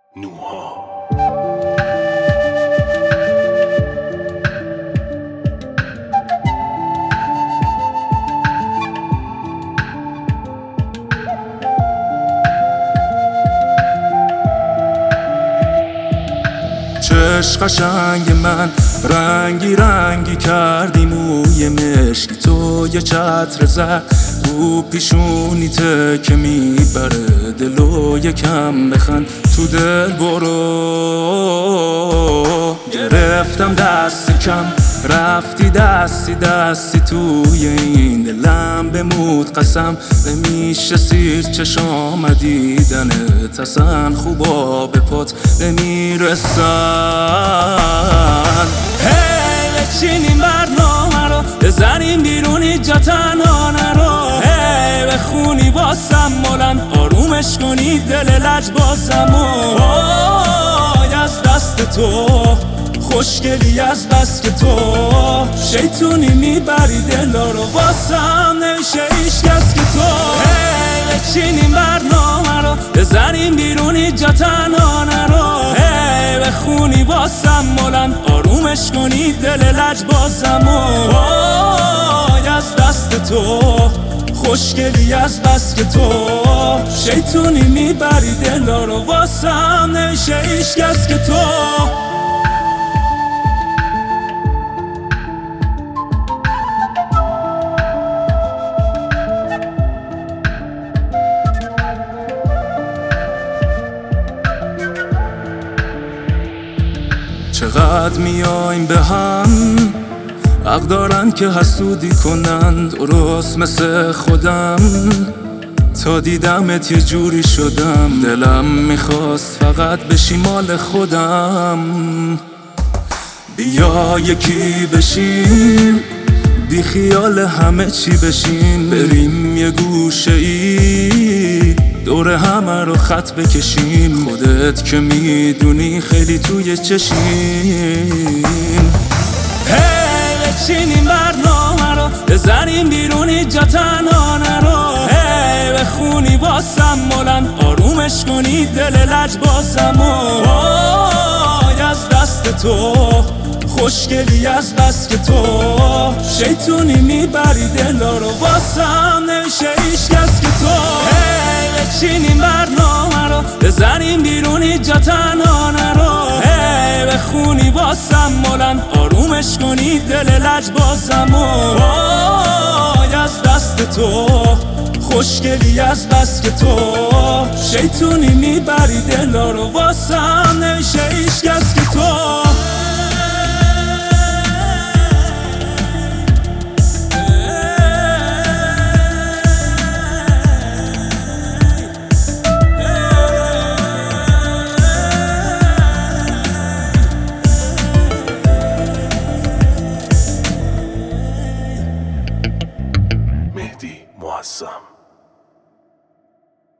نوها. چشم قشنگ من رنگی رنگی کردی موی مشکی تو، یه چتر زد رو پیشونیته که میبره دلو، یکم بخند تو دل برو. گرفتم دست کم رفتی دستی دستی توی این دلم، بمود قسم نمیشه سیر چشام دیدنت، اصلا خوبا به پات نمیرسن. هی بچینیم برنامه رو بزنیم بیرونی جا تنها نرو، هی بخونی واسم بلند آرومش کنی دل لجبازم وای از دست تو خوشگلی از بس که تو شیطونی میبری دلا رو، واسم نمیشه هیچ کس که تو. هی بچینیم برنامه رو بزنیم بیرونی جا تنها نرو، هی بخونی واسم بلند آرومش کنی دل لجبازم وای از دست تو خوشگلی از بس که تو شیطونی میبری دلا رو، واسم نمیشه هیچ کس که تو. چقدر میایم به هم حق دارن که حسودی کنن، درست مثل خودم تا دیدمت یه جوری شدم، دلم میخواست فقط بشی مال خودم. بیا یکی بشیم بی خیال همه چی بشین، بریم یه گوشه ای دور همه رو خط بکشیم، خودت که میدونی خیلی توی چشیم. هی بچینیم برنامه رو بزنیم بیرونی جا تنها نرو، هی بخونی واسم بلند آرومش کنی دل لجبازم وای از دست تو خوشگلی از بس که تو شیطونی میبری دلا رو، واسم نمیشه هیچ کس که تو. هی بچینیم برنامه رو بزنیم بیرونی جا تنها نرو، هی بخونی واسم بلند آرومش کنی دل لجبازم وای از دست تو خوشگلی از بس که تو شیطونی میبری دلا رو، واسم نمیشه هیچ کس که تو. مهدی معظم.